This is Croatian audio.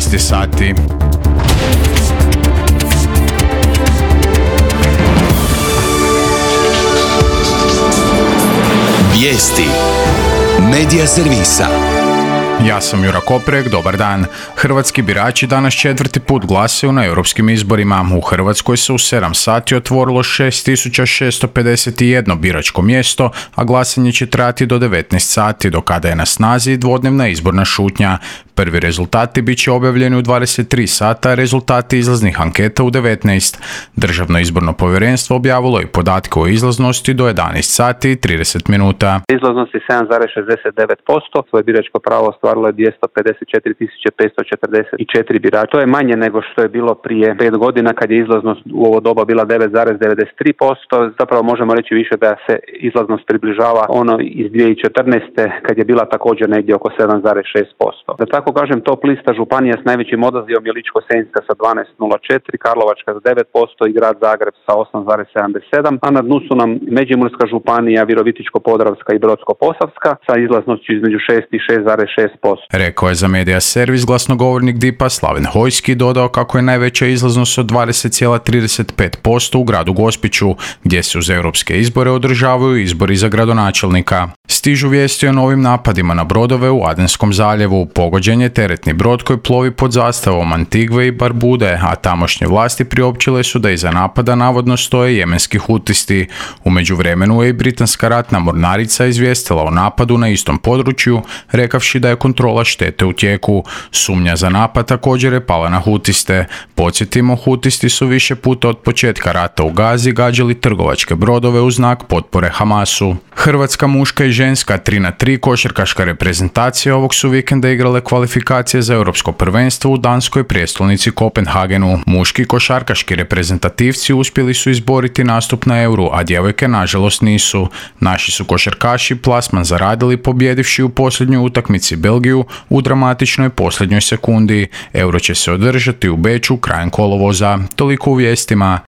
je sati. Vijesti Medija servisa. Ja sam Jura Koprek, dobar dan. Hrvatski birači danas 4. put glasaju na europskim izborima. U Hrvatskoj se u 7 sati otvorilo 6651 biračko mjesto, a glasanje će trajati do 19 sati, do kada je na snazi dvodnevna izborna šutnja. Prvi rezultati bit će objavljeni u 23 sata, a rezultati izlaznih anketa u 19. Državno izborno povjerenstvo objavilo i podatke o izlaznosti do 11 sati i 30 minuta. Izlaznost je 7,69%, svoje biračko pravo ostvarilo je 254.544 birača. To je manje nego što je bilo prije 5 godina kad je izlaznost u ovo doba bila 9,93%. Zapravo možemo reći više da se izlaznost približava ono iz 2014. kad je bila također negdje oko 7,6%. Da tako kažem, top lista županija s najvećim odazivom je Ličko-senjska sa 12,04%, Karlovačka sa 9% i grad Zagreb sa 8,77%, a na dnu su nam Međimurska županija, Virovitičko-podravska i Brodsko-posavska sa izlaznošću između 6 i 6,6%. Rekao je za Medija servis glasnogovornik DIP-a Slaven Hojski, dodao kako je najveća izlaznost od 20,35% u gradu Gospiću, gdje se uz europske izbore održavaju izbori za gradonačelnika. Stižu vijesti o novim napadima na brodove u Adenskom zaljevu. Pogođen je teretni brod koji plovi pod zastavom Antigve i Barbude, a tamošnje vlasti priopćile su da iza napada navodno stoje jemenski hutisti. U međuvremenu je i britanska ratna mornarica izvijestila o napadu na istom području, rekavši da je kontrola štete u tijeku. Sumnja za napad također je pala na hutiste. Podsjetimo, hutisti su više puta od početka rata u Gazi gađali trgovačke brodove u znak potpore Hamasu. Hrvatska muška i ženska 3x3 košarkaška reprezentacija ovog su vikenda igrale kvalifikacije za europsko prvenstvo u danskoj prijestolnici Kopenhagenu. Muški košarkaški reprezentativci uspjeli su izboriti nastup na Euru, a djevojke nažalost nisu. Naši su košarkaši plasman zaradili pobjedivši u posljednjoj utakmici Belgiju u dramatičnoj posljednjoj sekundi. Euro će se održati u Beču krajem kolovoza. Toliko u vijestima.